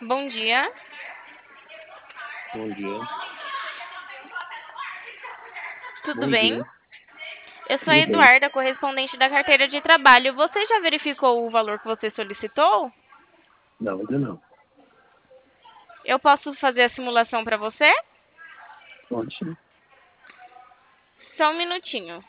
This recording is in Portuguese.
Bom dia. Bom dia. Tudo Bom bem? dia. Eu sou a Tudo bem? Eduarda, correspondente da carteira de trabalho. Você já verificou o valor que você solicitou? Não, ainda não. Eu posso fazer a simulação para você? Pode sim. Só um minutinho.